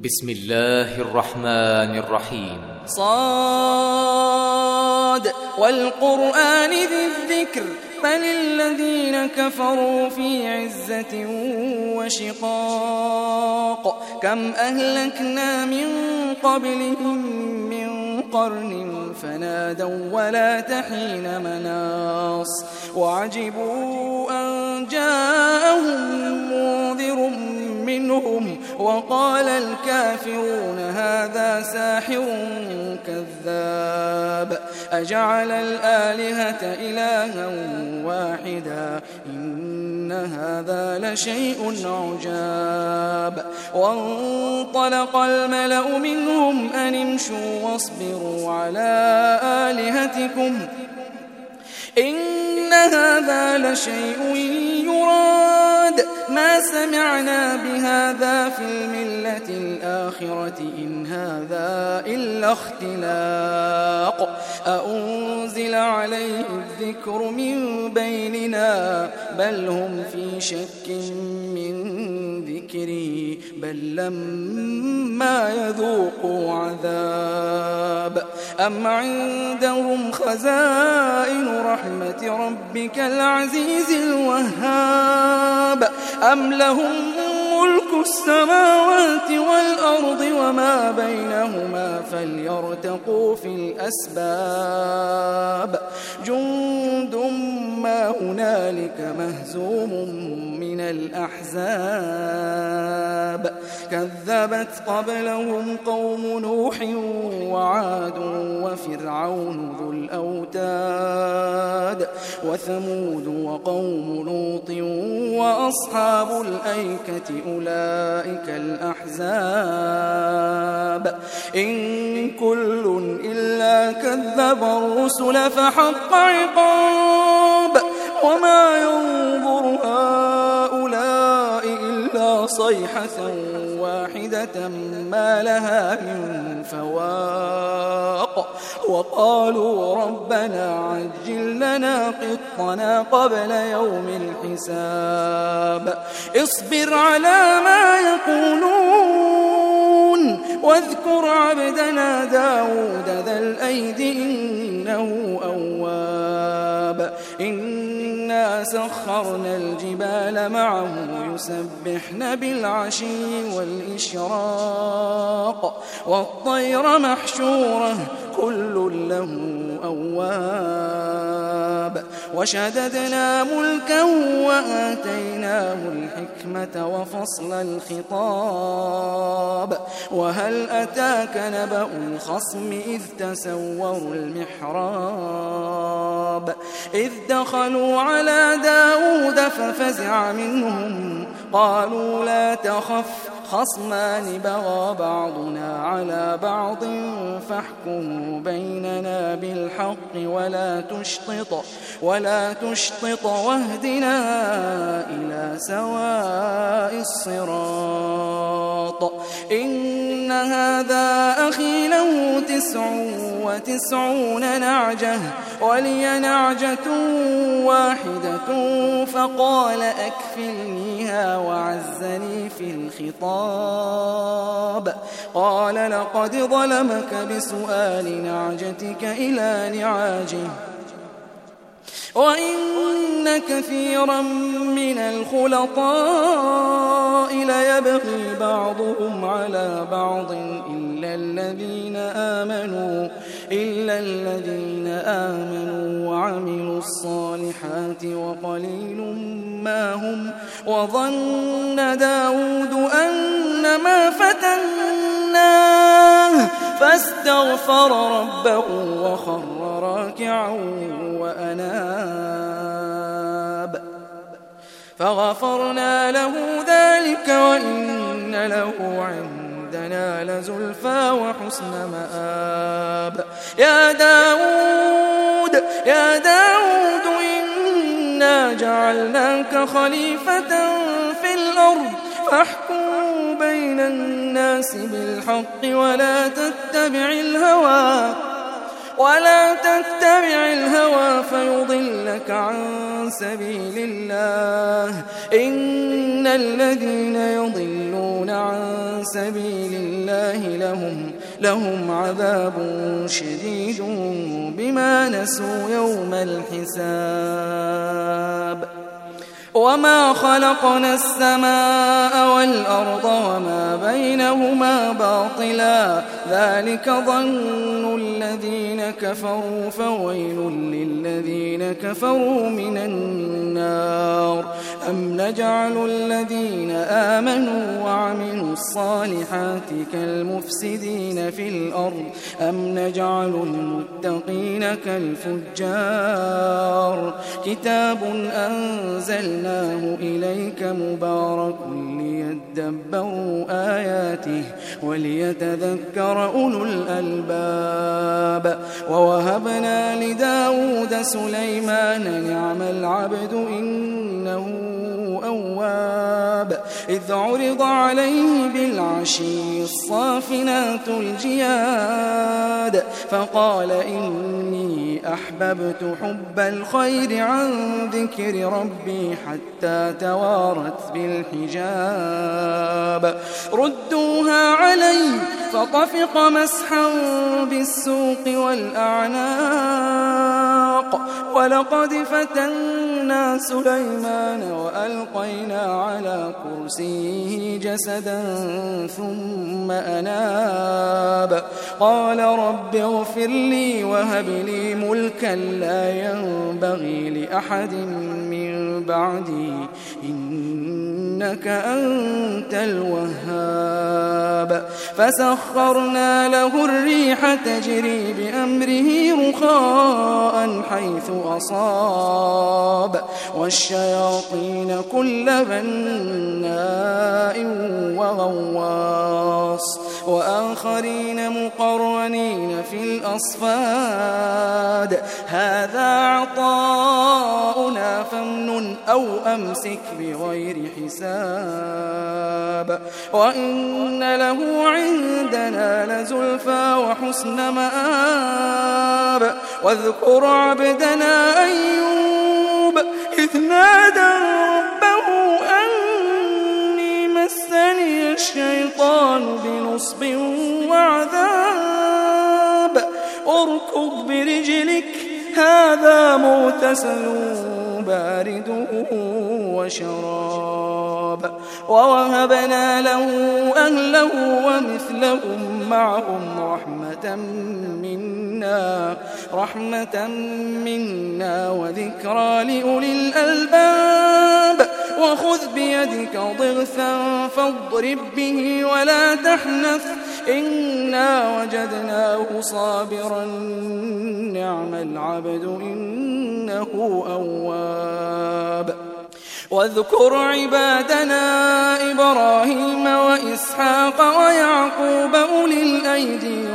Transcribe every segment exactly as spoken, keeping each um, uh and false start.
بسم الله الرحمن الرحيم. صاد والقرآن ذي الذكر بل الذين كفروا في عزة وشقاق كم أهلكنا من قبلهم من قرن فنادوا ولا تحين مناص وعجبوا أن جاءهم منذر منهم وقال الكافرون هذا ساحر كذاب أجعل الآلهة إلها واحدا إن هذا لشيء عجاب. وانطلق الملأ منهم أن امشوا واصبروا على آلهتكم إن هذا لشيء يراد ما سمعنا بهذا في الملة الآخرة إن هذا إلا اختلاق أأنزل عليه الذكر من بيننا بل هم في شك من ذكري بل لما يذوقوا عذاب أم عندهم خزائن رحمة ربك العزيز الوهاب أم لهم ملك السماوات والأرض وما بينهما فليرتقوا في الأسباب جند ما هنالك مهزوم من الأحزاب كذبت قبلهم قوم نوح وعاد وفرعون ذو الأوتاد وثمود وقوم لوط وأصحاب الأيكة أولئك الأحزاب إن كل إلا كذب الرسل فحق عقاب وما ينظر هؤلاء إلا صيحة واحدة ما لها من فواق وقالوا ربنا عجل لنا قطنا قبل يوم الحساب اصبر على ما يقولون واذكر عبدنا داود ذا الأيد إنه أواب إنا سخرنا الجبال معه يسبحن بالعشي والإشراق والطير محشورة كل له أواب وشددنا ملكا وآتيناه الحكمة وفصل الخطاب وهل أتاك نبأ الخصم إذ تسوروا المحراب إذ دخلوا على داود ففزع منهم قالوا لا تخف خصمان بغى بعضنا على بعض فاحكم بيننا بالحق ولا تشطط ولا تشطط واهدنا إلى سواء الصراط إن هذا أخي له تسع وتسعون نعجة ولي نعجة واحدة فقال أكفلنيها وعزني في الخطاب قال لقد ظلمك بسؤال نعجتك إلى نعاجه وإن كثيرا من الخلطاء ليبغي بعضهم على بعض إلا الذين آمنوا إلا الذين آمنوا وعملوا الصالحات وقليل ما هم وظن داود أنما فتناه فاستغفر ربه وخر راكعا وأناب فغفرنا له ذلك وإن له عندنا لزلفى وحسن مآب يا داود يا داود إنا جعلناك خليفة في الأرض فاحكم بين الناس بالحق ولا تتبع الهوى ولا تتبع الهوى فيضلك عن سبيل الله إن الذين يضلون عن سبيل الله لهم لهم عذاب شديد بما نسوا يوم الحساب وما خلقنا السماء والأرض وما بينهما باطلا ذلك ظن الذين كفروا فويل للذين كفروا من النار أم نجعل الذين آمنوا وعملوا الصالحات كالمفسدين في الأرض أم نجعل المتقين كالفجار كتاب أنزلنا إليك مبارك ليدبروا آياته وليتذكر أولو الألباب ووهبنا لداود سليمان نعم العبد إنه أواب إذ عرض عليه بالعشي الصافنات الجياد فقال إني أحببت حب الخير عن ذكر ربي حتى توارت بالحجاب ردوها علي فطفق مسحا بالسوق والأعناق ولقد فتنا سليمان وألقينا على كرسيه جسدا ثم أناب قال رب اغفر لي وهب لي ملكا لا ينبغي لأحد من بعدي إنك أنت الوهاب فسخرنا له الريح تجري بأمره رخاء حيث أصاب والشياطين كل بناء وغواص وآخرين مقرنين في الأصفاد هذا عطاؤنا فامنن أو أمسك بغير حساب وإن له عندنا لزلفى وحسن مآب واذكر عبدنا أيوب إذ نادى ربه أني مسني الشيطان بنصب وعذاب اركض برجلك هذا مغتسل بارد وشراب ووهبنا له أهله ومثلهم معهم رحمة منا رحمة منا وذكرى لأولي الألباب وخذ بيدك ضغثا فاضرب به ولا تحنث إنا وجدناه صابرا نعم العبد إنه أواب واذكر عبادنا إبراهيم وإسحاق ويعقوب أولي الأيدي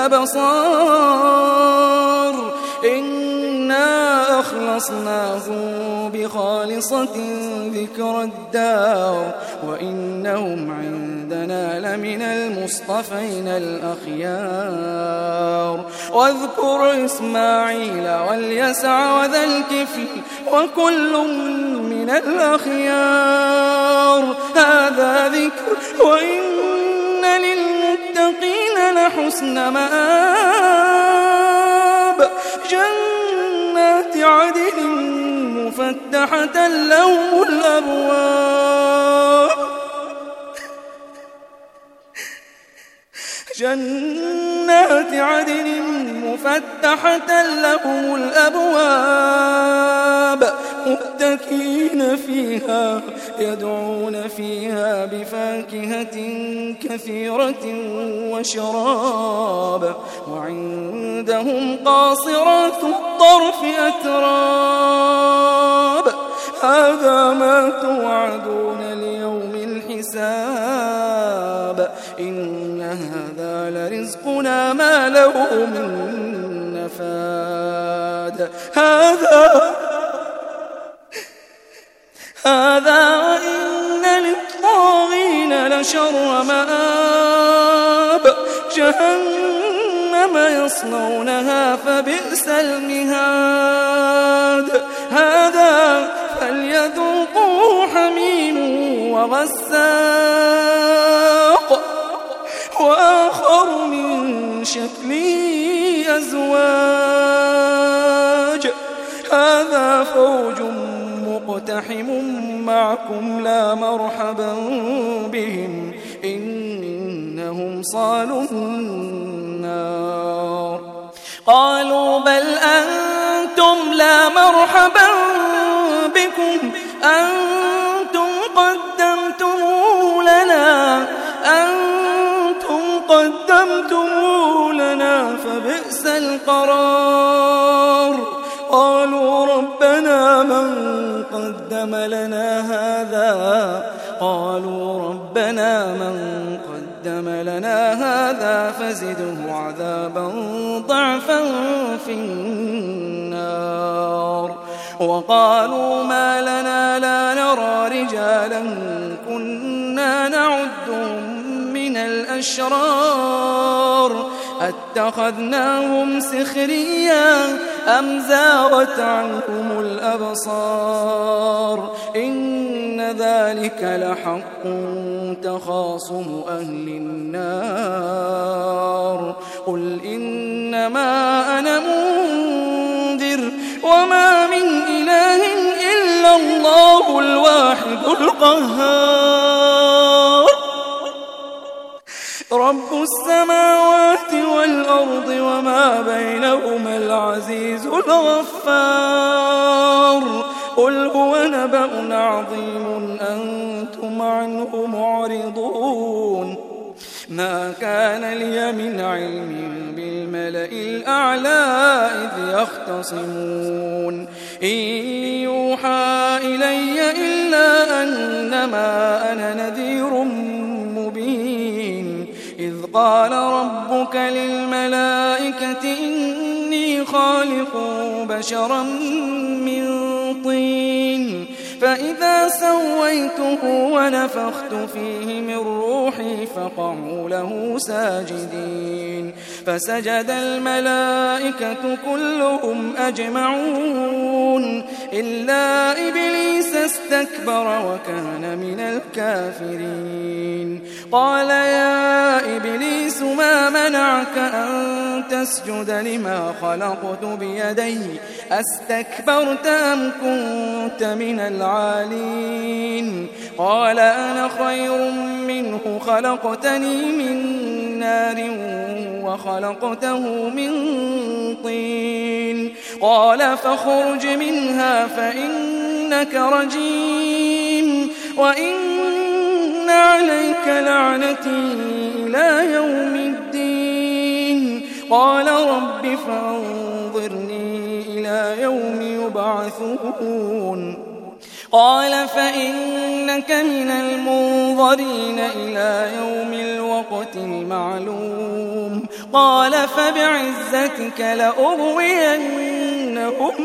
والأبصار إنا أخلصناهم بخالصة ذكر الدار وإنهم عندنا لمن المصطفين الأخيار واذكر إسماعيل واليسع وذا الكفل وكل من الأخيار هذا ذكر وإن للمتقين لحسن مآب جنات عدن مفتحة لهم الأبواب جنات عدن مفتحة لهم الأبواب متكئين فيها يدعون فيها بفاكهة كثيرة وشراب وعندهم قاصرات الطرف أتراب هذا ما توعدون ليوم الحساب إن هذا لرزقنا ما له من نفاد هذا هذا وإن للطاغين لشر مآب جهنم جهنم يصلونها فبئس المهاد هذا فليذوقوه حميم وغساق وآخر من شكله أزواج هذا فوج مقتحم معكم لا مرحبا بهم إنهم صالوا النار قالوا بل أنتم لا مرحبا بكم أنتم قدمتموه لنا أنتم قدمتموه لنا فبئس القرار قالوا ربنا من قدم لنا هذا قالوا ربنا من قدم لنا هذا فزده عذابا ضعفا في النار وقالوا ما لنا لا نرى رجالا كنا نعدهم من الأشرار أتخذناهم سخريا أم زاغت عنهم الأبصار إن ذلك لحق تخاصم أهل النار قل إنما أنا منذر وما من إله إلا الله الواحد القهار رب السماوات والأرض وما بينهما العزيز الغفار قل هو نبأ عظيم أنتم عنه معرضون ما كان لي من علم بالملأ الأعلى إذ يختصمون إن يوحى إلي إلا أنما أنا نذير مبين إذ قال ربك للملائكة إني خالق بشرا من طين فإذا سويته ونفخت فيه من روحي فقعوا له ساجدين فسجد الملائكة كلهم أجمعون إلا إبليس استكبر وكان من الكافرين قال يا إبليس ما منعك أن تسجد لما خلقت بيدي أستكبرت أم كنت من العالين قال أنا خير منه خلقتني من نار وخلقته من طين قال فاخرج منها فإنك رجيم وإن عليك لعنتي إلى يوم الدين قال رب فانظرني إلى يوم يبعثون قال فإنك من المنظرين إلى يوم الوقت المعلوم قال فبعزتك لأغوينهم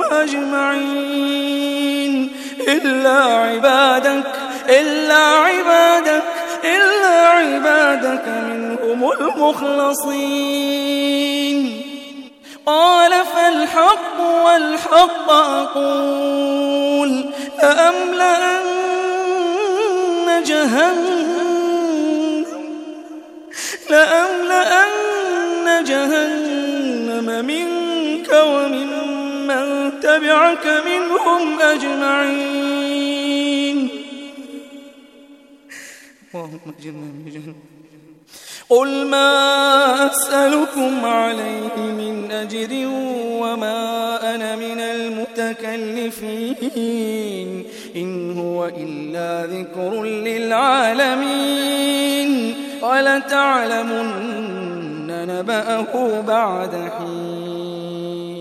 أجمعين إلا عبادك إلا عبادك إلا عبادك منهم المخلصين قال فالحق والحق أقول لأملأن جهنم لأملأن جهنم منك وممن تبعك منهم أجمعين اللهم اجرنا من جهنم قل ما أسألكم عليه من أجر وما أنا من المتكلفين إن هو إلا ذكر للعالمين ولتعلمن نبأه بعد حين